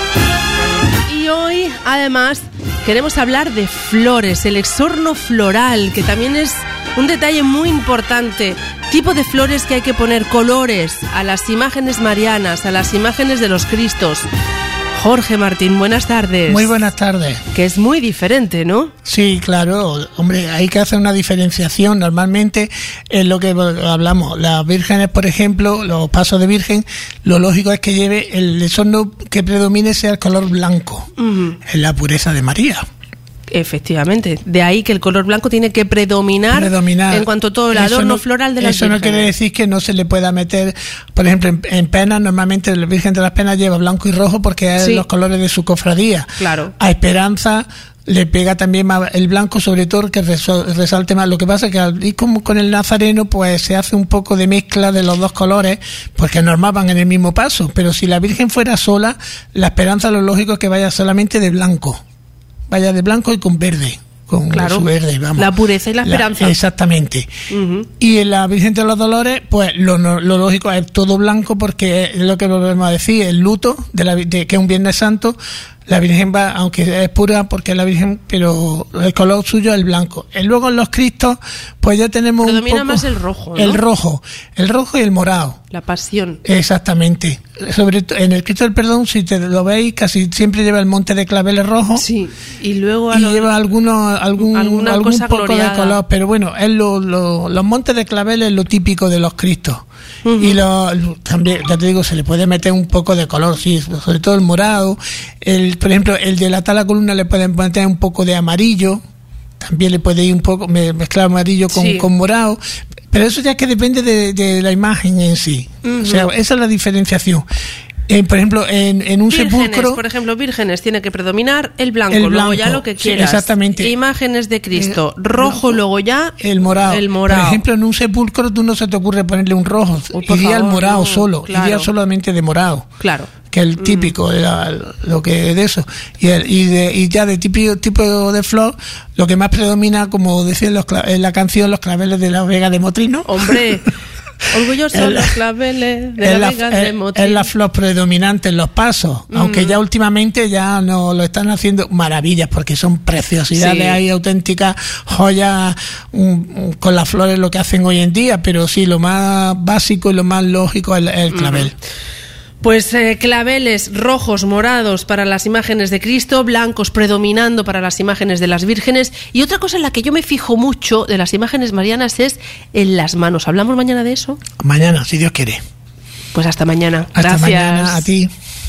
y hoy además queremos hablar de flores, el exorno floral, que también es un detalle muy importante. Tipo de flores que hay que poner, colores a las imágenes marianas, a las imágenes de los Cristos. Jorge Martín, buenas tardes. Muy buenas tardes. Que es muy diferente, ¿no? Sí, claro. Hombre, hay que hacer una diferenciación. Normalmente es lo que hablamos. Las vírgenes, por ejemplo, los pasos de virgen, lo lógico es que lleve el exorno que predomine sea el color blanco. Uh-huh. En la pureza de María. Efectivamente, de ahí que el color blanco tiene que predominar, predominar. en cuanto a todo el adorno no, floral de las Eso vírgenes. No quiere decir que no se le pueda meter, por ejemplo, en, en penas, normalmente el Virgen de las Penas lleva blanco y rojo porque es sí. los colores de su cofradía. Claro. A Esperanza le pega también más el blanco, sobre todo, que resalte más. Lo que pasa es que al ir como con el Nazareno, pues se hace un poco de mezcla de los dos colores, porque normal van en el mismo paso. Pero si la Virgen fuera sola, la Esperanza lo lógico es que vaya solamente de blanco. Vaya de blanco y con verde, con claro, su verde, vamos. La pureza y la esperanza. La, exactamente. Uh-huh. Y en la Virgen de los Dolores, pues lo, lo lógico es todo blanco, porque es lo que volvemos a decir, el luto, de la, de, que es un Viernes Santo. La Virgen va, aunque es pura porque es la Virgen, pero el color suyo es el blanco. Y luego en los Cristos, pues ya tenemos Predomina un poco más el rojo, ¿no? El rojo, el rojo y el morado. La pasión. Exactamente. Sobre todo en el Cristo del Perdón, si te lo veis, casi siempre lleva el monte de claveles rojo. Sí. Y luego y lleva algunos, algún, algún poco gloriada. de color, pero bueno, es lo, lo, los montes de claveles es lo típico de los Cristos. Uh-huh. Y lo, también, ya te digo, se le puede meter un poco de color, sí, sobre todo el morado. El, por ejemplo, el de la tala columna le pueden meter un poco de amarillo. También le puede ir un poco, mezclar amarillo con, sí. con morado. Pero eso ya es que depende de, de la imagen en sí. Uh-huh. O sea, esa es la diferenciación. Eh, por ejemplo, en, en un vírgenes, sepulcro... por ejemplo, vírgenes, tiene que predominar el blanco, el blanco luego ya lo que quieras. Sí, exactamente. Imágenes de Cristo, eh, rojo, blanco, luego ya el morado. el morado. Por ejemplo, en un sepulcro tú no se te ocurre ponerle un rojo, Uy, iría favor, el morado no, solo, claro. iría solamente de morado. Claro. Que el típico, mm. era lo que de eso. Y, el, y, de, y ya de tipo, tipo de flor, lo que más predomina, como decían los, en la canción, los claveles de la Vega de Motrino. Hombre... Orgullosos son los claveles de la Vega de Motrino. Es la flor predominante en los pasos, mm. aunque ya últimamente ya no lo están haciendo maravillas, porque son preciosidades, sí. hay auténticas joyas um, con las flores lo que hacen hoy en día, pero sí, lo más básico y lo más lógico es el, el clavel. Mm. Pues eh, claveles rojos, morados para las imágenes de Cristo, blancos predominando para las imágenes de las vírgenes. Y otra cosa en la que yo me fijo mucho de las imágenes marianas es en las manos. ¿Hablamos mañana de eso? Mañana, si Dios quiere. Pues hasta mañana. Hasta Gracias. mañana, a ti.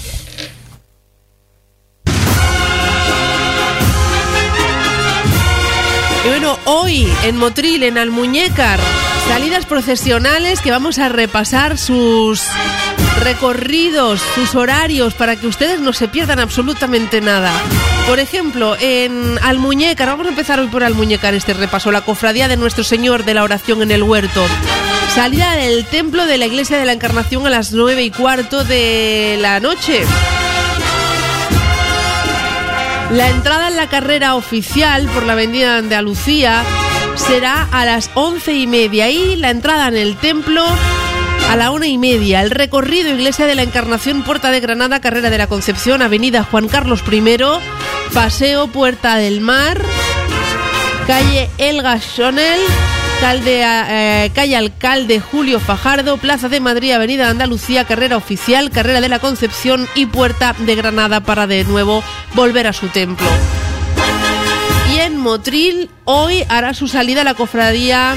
Y bueno, hoy en Motril, en Almuñécar, salidas procesionales que vamos a repasar sus recorridos, sus horarios, para que ustedes no se pierdan absolutamente nada. Por ejemplo, en Almuñécar, vamos a empezar hoy por Almuñécar este repaso, la cofradía de Nuestro Señor de la Oración en el Huerto. Salida del templo de la Iglesia de la Encarnación a las nueve y cuarto de la noche. La entrada en la carrera oficial por la avenida de Andalucía será a las once y media y la entrada en el templo a la una y media. El recorrido Iglesia de la Encarnación, Puerta de Granada, Carrera de la Concepción, Avenida Juan Carlos primero, Paseo Puerta del Mar, Calle Elga Schonel, Calde, eh, Calle Alcalde Julio Fajardo, Plaza de Madrid, Avenida de Andalucía, Carrera Oficial, Carrera de la Concepción y Puerta de Granada, para de nuevo volver a su templo. Y en Motril hoy hará su salida la cofradía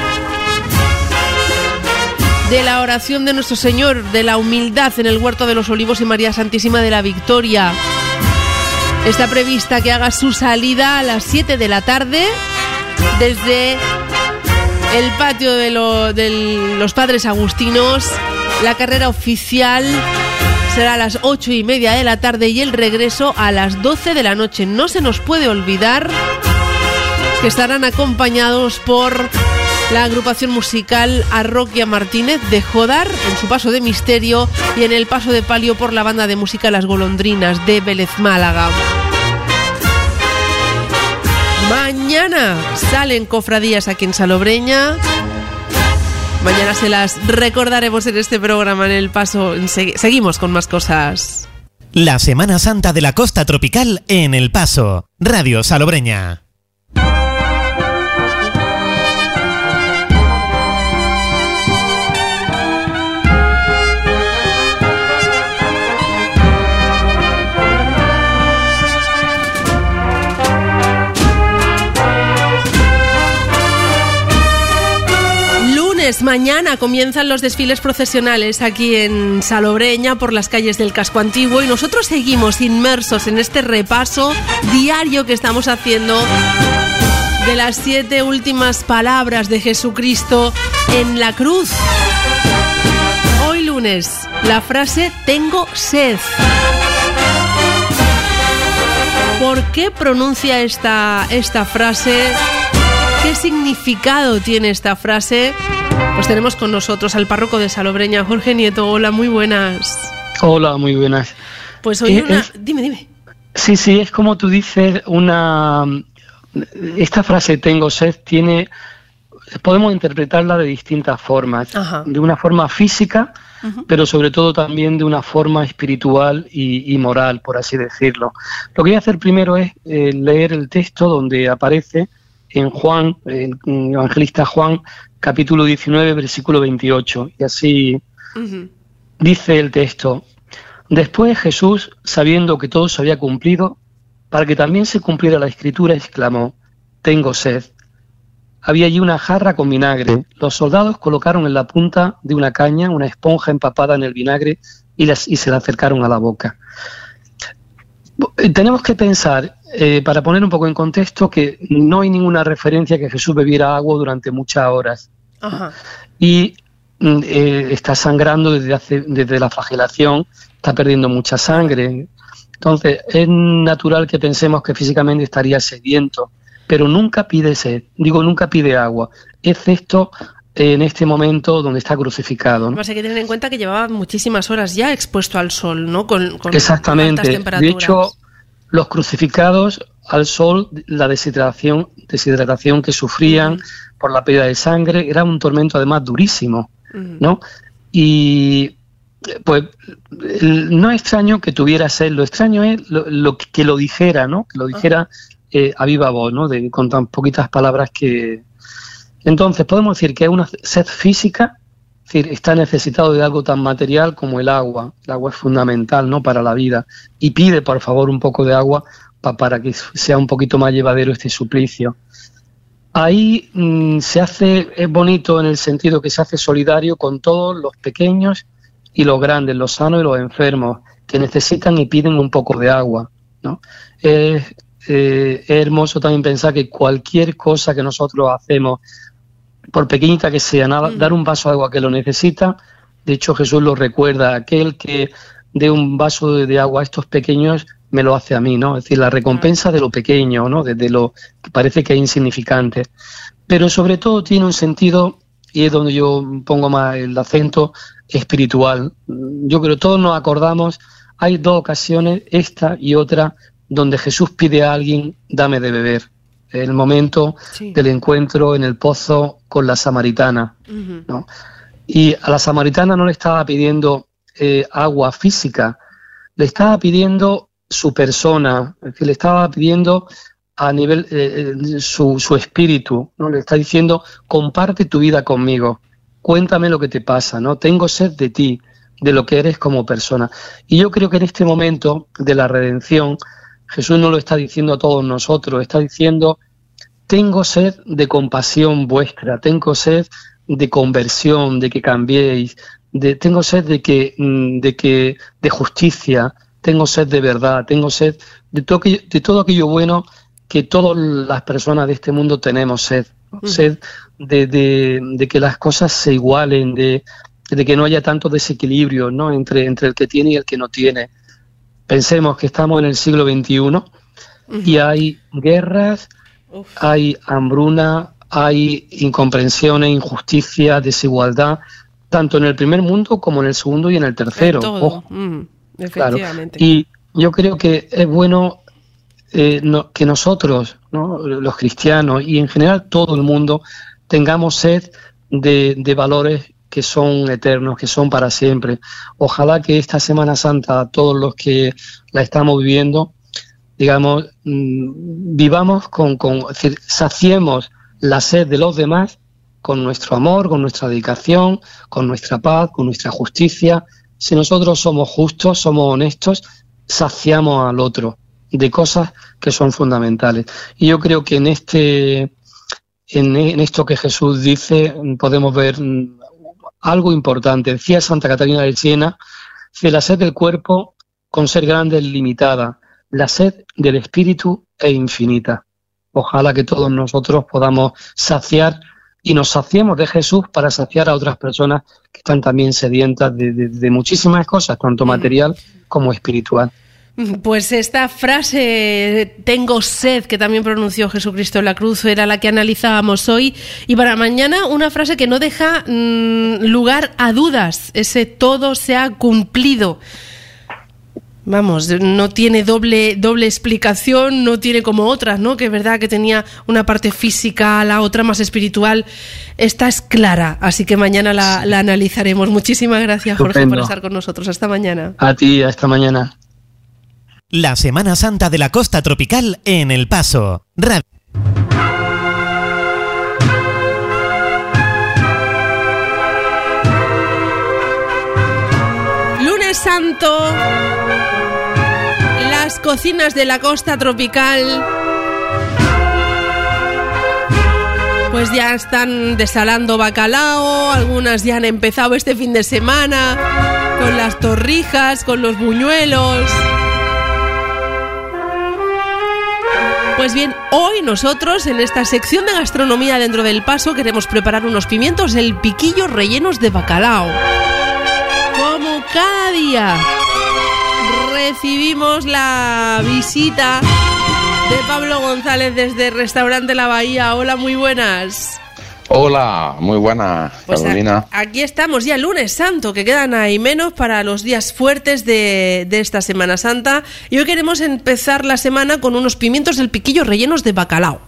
de la Oración de Nuestro Señor de la Humildad en el Huerto de los Olivos y María Santísima de la Victoria. Está prevista que haga su salida a las siete de la tarde desde el patio de, lo, de los Padres Agustinos. La carrera oficial será a las ocho y media de la tarde y el regreso a las doce de la noche. No se nos puede olvidar que estarán acompañados por la agrupación musical Arroquia Martínez de Jodar en su paso de misterio y en el paso de palio por la banda de música Las Golondrinas de Vélez Málaga. Mañana salen cofradías aquí en Salobreña Mañana se las recordaremos en este programa en El Paso. Se- seguimos con más cosas. La Semana Santa de la Costa Tropical en El Paso. Radio Salobreña. Mañana comienzan los desfiles procesionales aquí en Salobreña por las calles del casco antiguo y nosotros seguimos inmersos en este repaso diario que estamos haciendo de las siete últimas palabras de Jesucristo en la cruz. Hoy lunes, la frase "tengo sed". ¿Por qué pronuncia esta, esta frase? ¿Qué significado tiene esta frase? Pues tenemos con nosotros al párroco de Salobreña, Jorge Nieto. Hola, muy buenas. Hola, muy buenas. Pues hoy Eh, una... es- Dime, dime. Sí, sí, es como tú dices, una esta frase "tengo sed" tiene, podemos interpretarla de distintas formas, Ajá. de una forma física, Ujú. pero sobre todo también de una forma espiritual y, y moral, por así decirlo. Lo que voy a hacer primero es eh, leer el texto donde aparece en Juan, el evangelista Juan, capítulo diecinueve, versículo veintiocho, y así Ujú. dice el texto: Después Jesús, sabiendo que todo se había cumplido, para que también se cumpliera la escritura, exclamó: "Tengo sed". Había allí una jarra con vinagre. Los soldados colocaron en la punta de una caña una esponja empapada en el vinagre y, las, y se la acercaron a la boca. Tenemos que pensar, eh, para poner un poco en contexto, que no hay ninguna referencia a que Jesús bebiera agua durante muchas horas. Ajá. Y mm, eh, está sangrando desde, hace, desde la flagelación, está perdiendo mucha sangre. Entonces, es natural que pensemos que físicamente estaría sediento, pero nunca pide sed, digo, nunca pide agua, excepto en este momento donde está crucificado, ¿no? Además hay que tener en cuenta que llevaba muchísimas horas ya expuesto al sol, ¿no? Con, con altas Exactamente. De temperaturas. hecho, los crucificados al sol, la deshidratación, deshidratación que sufrían Ujú. por la pérdida de sangre, era un tormento además durísimo, Ujú. ¿no? Y pues el- no es extraño que tuviera sed, lo extraño es lo, lo que, que lo dijera, ¿no? Que lo dijera eh, a viva voz, ¿no? De, con tan poquitas palabras que... Entonces podemos decir que es una sed física, es decir, está necesitado de algo tan material como el agua. El agua es fundamental, ¿no? Para la vida, y pide por favor un poco de agua pa- para que sea un poquito más llevadero este suplicio. Ahí mm, se hace, es bonito en el sentido que se hace solidario con todos los pequeños y los grandes, los sanos y los enfermos, que necesitan y piden un poco de agua, ¿no? Es, eh, es hermoso también pensar que cualquier cosa que nosotros hacemos, por pequeñita que sea, nada, Mm. dar un vaso de agua que lo necesita. De hecho, Jesús lo recuerda: aquel que dé un vaso de, de agua a estos pequeños me lo hace a mí, ¿no? Es decir, la recompensa de lo pequeño, ¿no? De, de lo que parece que es insignificante. Pero sobre todo tiene un sentido, y es donde yo pongo más el acento, espiritual. Yo creo que todos nos acordamos, hay dos ocasiones, esta y otra, donde Jesús pide a alguien: dame de beber. El momento Sí. del encuentro en el pozo con la samaritana, Ujú. ¿no? Y a la samaritana no le estaba pidiendo eh, agua física, le estaba pidiendo su persona, es decir, le estaba pidiendo a nivel eh, eh, su, su espíritu, ¿no? Le está diciendo: comparte tu vida conmigo, cuéntame lo que te pasa, ¿no? Tengo sed de ti, de lo que eres como persona. Y yo creo que en este momento de la redención, Jesús no lo está diciendo a todos nosotros, está diciendo: tengo sed de compasión vuestra, tengo sed de conversión, de que cambiéis, de, tengo sed de que, mm, de que, de justicia, tengo sed de verdad, tengo sed de todo aquello, de todo aquello bueno que todas las personas de este mundo tenemos sed, ¿no? Ujú. Sed de, de, de que las cosas se igualen, de, de que no haya tanto desequilibrio, ¿no? entre, entre el que tiene y el que no tiene. Pensemos que estamos en el siglo veintiuno y hay guerras, Uf. hay hambruna, hay incomprensiones, injusticia, desigualdad, tanto en el primer mundo como en el segundo y en el tercero. En todo. Ojo, Mm, claro. efectivamente. Y yo creo que es bueno eh, no- que nosotros, ¿no? Los cristianos y en general todo el mundo, tengamos sed de, de valores que son eternos, que son para siempre. Ojalá que esta Semana Santa, todos los que la estamos viviendo, digamos, mmm, vivamos con, con, es decir, saciemos la sed de los demás con nuestro amor, con nuestra dedicación, con nuestra paz, con nuestra justicia. Si nosotros somos justos, somos honestos, saciamos al otro de cosas que son fundamentales. Y yo creo que en este, en, en esto que Jesús dice, podemos ver algo importante. Decía Santa Catalina de Siena, que la sed del cuerpo, con ser grande, es limitada. La sed del espíritu es infinita. Ojalá que todos nosotros podamos saciar y nos saciemos de Jesús para saciar a otras personas que están también sedientas de, de, de muchísimas cosas, tanto material como espiritual. Pues esta frase, tengo sed, que también pronunció Jesucristo en la cruz, era la que analizábamos hoy. Y para mañana una frase que no deja mmm, lugar a dudas, ese todo se ha cumplido. Vamos, no tiene doble doble explicación, no tiene como otras, ¿no? Que es verdad que tenía una parte física, la otra más espiritual. Esta es clara, así que mañana la, la analizaremos. Muchísimas gracias, Jorge, Estupendo. por estar con nosotros. Hasta mañana. A ti, hasta mañana. La Semana Santa de la Costa Tropical en El Paso. Radio. Lunes Santo. Las cocinas de la Costa Tropical pues ya están desalando bacalao, algunas ya han empezado este fin de semana con las torrijas, con los buñuelos. Pues bien, hoy nosotros en esta sección de gastronomía dentro del Paso queremos preparar unos pimientos del piquillo rellenos de bacalao. Como cada día recibimos la visita de Pablo González desde Restaurante La Bahía. Hola, muy buenas. Hola, muy buenas, pues Carolina. A, aquí estamos ya lunes santo, que quedan ahí menos para los días fuertes de, de esta Semana Santa. Y hoy queremos empezar la semana con unos pimientos del piquillo rellenos de bacalao.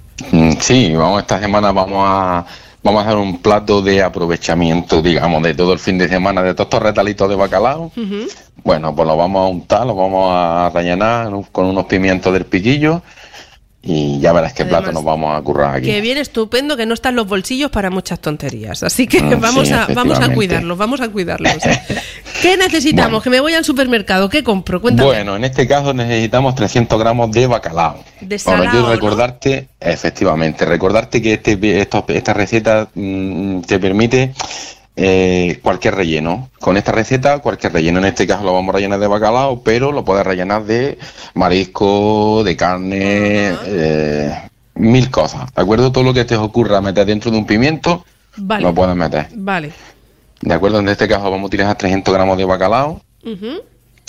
Sí, vamos, esta semana vamos a... Vamos a hacer un plato de aprovechamiento, digamos, de todo el fin de semana, de todos estos retalitos de bacalao. Uh-huh. Bueno, pues lo vamos a untar, lo vamos a rellenar con unos pimientos del piquillo y ya verás qué Además, plato nos vamos a currar aquí. Que viene estupendo, que no están los bolsillos para muchas tonterías. Así que mm, vamos, sí, a, vamos a cuidarlos, vamos a cuidarlos. ¿Qué necesitamos? Bueno, que me voy al supermercado, ¿qué compro? Cuéntame. Bueno, en este caso necesitamos trescientos gramos de bacalao. De salado, Ahora quiero recordarte, ¿no? efectivamente, recordarte que este, esto, esta receta mmm, te permite eh, cualquier relleno. Con esta receta, cualquier relleno. En este caso lo vamos a rellenar de bacalao, pero lo puedes rellenar de marisco, de carne, uh-huh. eh, mil cosas. ¿De acuerdo? Todo lo que te ocurra meter dentro de un pimiento, vale. lo puedes meter. Vale. ¿De acuerdo? En este caso vamos a utilizar trescientos gramos de bacalao, uh-huh.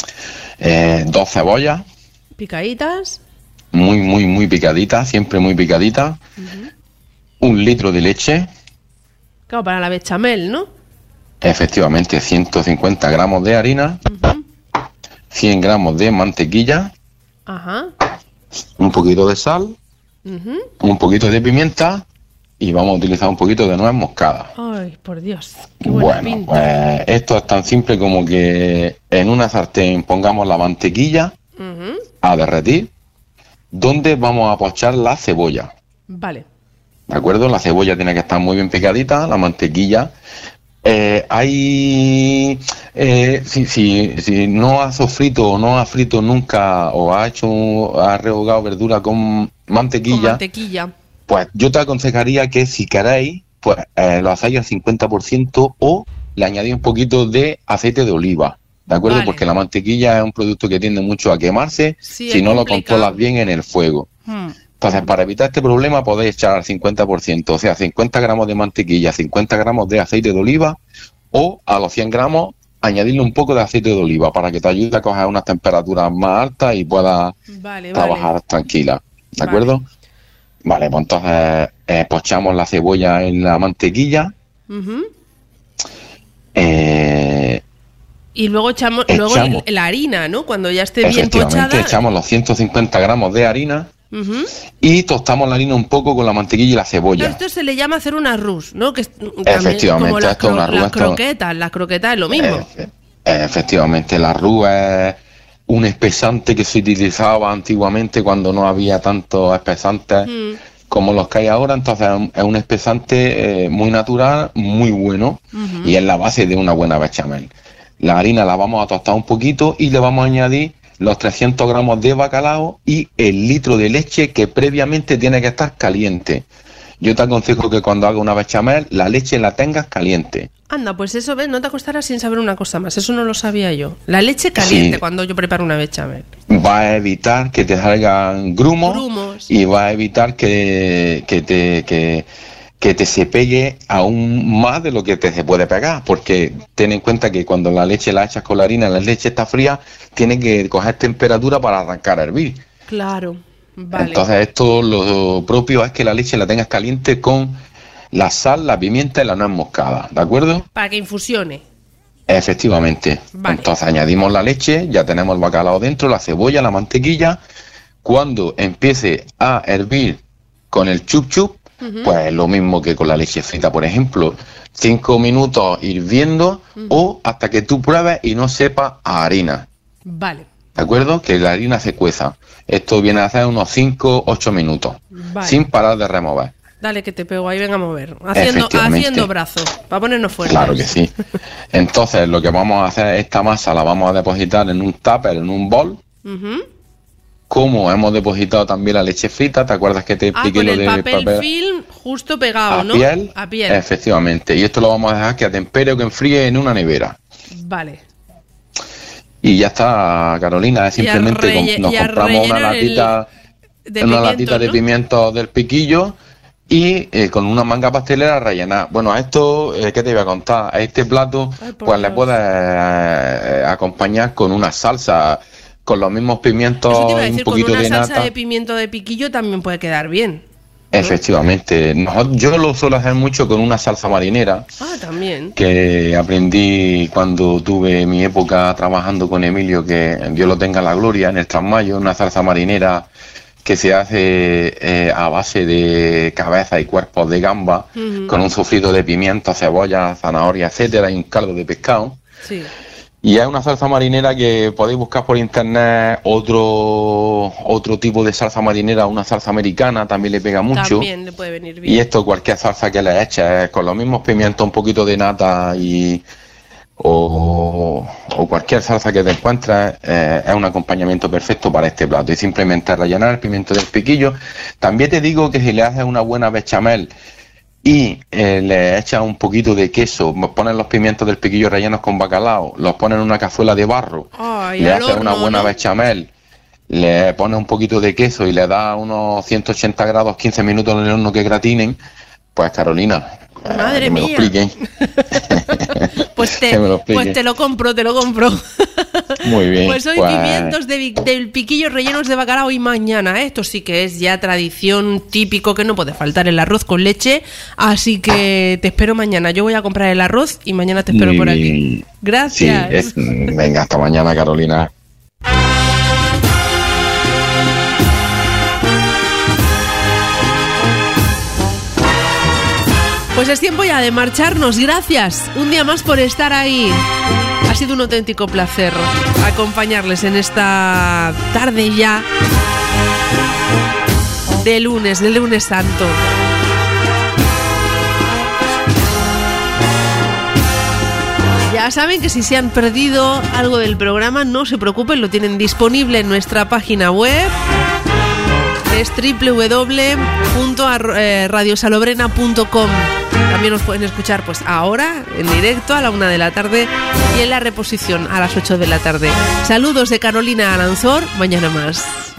eh, dos cebollas. Picaditas. Muy, muy, muy picaditas, siempre muy picaditas. Uh-huh. Un litro de leche. Claro, para la bechamel, ¿no? Efectivamente, ciento cincuenta gramos de harina, uh-huh. cien gramos de mantequilla, Ajá. un poquito de sal, uh-huh. un poquito de pimienta y vamos a utilizar un poquito de nuez moscada. Ay, por Dios, qué buena bueno, pinta. Pues esto es tan simple como que en una sartén pongamos la mantequilla uh-huh. a derretir, donde vamos a pochar la cebolla. Vale. ¿De acuerdo? La cebolla tiene que estar muy bien picadita, la mantequilla. Eh, hay, eh, si, si, si no has sofrito o no has frito nunca o has hecho, has rehogado verdura con mantequilla, con mantequilla, pues yo te aconsejaría que si queréis, pues eh, lo hacéis al cincuenta por ciento o le añadís un poquito de aceite de oliva. ¿De acuerdo? Vale. Porque la mantequilla es un producto que tiende mucho a quemarse sí, si no complicado. Lo controlas bien en el fuego. Hmm. Entonces, para evitar este problema podéis echar al cincuenta por ciento, o sea, cincuenta gramos de mantequilla, cincuenta gramos de aceite de oliva, o a los cien gramos añadirle un poco de aceite de oliva para que te ayude a coger unas temperaturas más altas y puedas vale, trabajar vale. tranquila. ¿De acuerdo? Vale, vale pues entonces eh, pochamos la cebolla en la mantequilla. Uh-huh. Eh... Y luego echamos, echamos luego la harina, ¿no? Cuando ya esté bien pochada. Efectivamente, echamos los ciento cincuenta gramos de harina. Uh-huh. Y tostamos la harina un poco con la mantequilla y la cebolla. Pero esto se le llama hacer un arroz, ¿no? Que efectivamente, como las, esto es un arroz. Las esto, croquetas, las croquetas es lo mismo. Eh, efectivamente, el arroz es un espesante que se utilizaba antiguamente cuando no había tantos espesantes mm. como los que hay ahora. Entonces es un espesante eh, muy natural, muy bueno, uh-huh. y es la base de una buena bechamel. La harina la vamos a tostar un poquito y le vamos a añadir los trescientos gramos de bacalao y el litro de leche que previamente tiene que estar caliente. Yo te aconsejo que cuando haga una bechamel, la leche la tengas caliente. Anda, pues eso, ¿ves? No te acostarás sin saber una cosa más. Eso no lo sabía yo. La leche caliente sí. cuando yo preparo una bechamel. Va a evitar que te salgan grumos, grumos. y va a evitar que, que te... Que, que te se pegue aún más de lo que te se puede pegar, porque ten en cuenta que cuando la leche la echas con la harina, la leche está fría, tiene que coger temperatura para arrancar a hervir. Claro, vale. Entonces esto lo propio es que la leche la tengas caliente con la sal, la pimienta y la nuez moscada, ¿de acuerdo? Para que infusione. Efectivamente. Vale. Entonces añadimos la leche, ya tenemos el bacalao dentro, la cebolla, la mantequilla. Cuando empiece a hervir con el chup chup, uh-huh. pues lo mismo que con la leche frita, por ejemplo, cinco minutos hirviendo uh-huh. o hasta que tú pruebes y no sepa a harina. Vale. ¿De acuerdo? Que la harina se cueza. Esto viene a hacer unos cinco a ocho minutos, vale. sin parar de remover. Dale que te pego ahí, venga a mover. Haciendo, haciendo brazos, para ponernos fuertes. Claro que sí. Entonces lo que vamos a hacer, esta masa la vamos a depositar en un tupper, en un bol. Uh-huh. Como hemos depositado también la leche frita, ¿te acuerdas que te expliqué ah, lo del papel, papel film justo pegado, a ¿no? Piel, a piel. Efectivamente. Y esto lo vamos a dejar que atempere o que enfríe en una nevera. Vale. Y ya está, Carolina. Es simplemente relle- com- nos compramos una latita, de una latita de ¿no? pimientos del piquillo y eh, con una manga pastelera rellenar. Bueno, a esto, eh, ¿qué te iba a contar? A este plato, Ay, pues Dios. le puedes eh, acompañar con una salsa. Con los mismos pimientos y un poquito de nata. Con una salsa de pimiento de piquillo también puede quedar bien, ¿no? Efectivamente. No, yo lo suelo hacer mucho con una salsa marinera. Ah, también. Que aprendí cuando tuve mi época trabajando con Emilio, que Dios lo tenga en la gloria, en el Trasmayo, una salsa marinera que se hace eh, a base de cabeza y cuerpos de gamba, uh-huh. con un sofrito de pimiento, cebolla, zanahoria, etcétera, y un caldo de pescado. Sí. Y es una salsa marinera que podéis buscar por internet, otro otro tipo de salsa marinera, una salsa americana, también le pega mucho. También le puede venir bien. Y esto, cualquier salsa que le eches, con los mismos pimientos, un poquito de nata y o, o cualquier salsa que te encuentres, eh, es un acompañamiento perfecto para este plato. Y simplemente rellenar el pimiento del piquillo. También te digo que si le haces una buena bechamel y eh, le echas un poquito de queso, pones los pimientos del piquillo rellenos con bacalao, los pones en una cazuela de barro, Ay, le haces horno, una buena ¿no? bechamel, le pones un poquito de queso y le das unos ciento ochenta grados, quince minutos en el horno que gratinen, pues Carolina, madre eh, me mía. lo expliquen. Pues te, lo pues te lo compro, te lo compro. Muy bien. Pues hoy pues... pimientos de, del piquillo rellenos de bacalao y mañana. ¿eh? Esto sí que es ya tradición típico que no puede faltar, el arroz con leche. Así que te espero mañana. Yo voy a comprar el arroz y mañana te espero Muy por aquí. Bien. Gracias. Sí, es... Venga, hasta mañana, Carolina. Pues es tiempo ya de marcharnos. Gracias un día más por estar ahí. Ha sido un auténtico placer acompañarles en esta tarde ya de lunes, de lunes santo. Ya saben que si se han perdido algo del programa, no se preocupen, lo tienen disponible en nuestra página web. Es doble u doble u doble u punto radiosalobrena punto com. También nos pueden escuchar pues ahora en directo a la una de la tarde y en la reposición a las ocho de la tarde. Saludos de Carolina Aranzor, mañana más.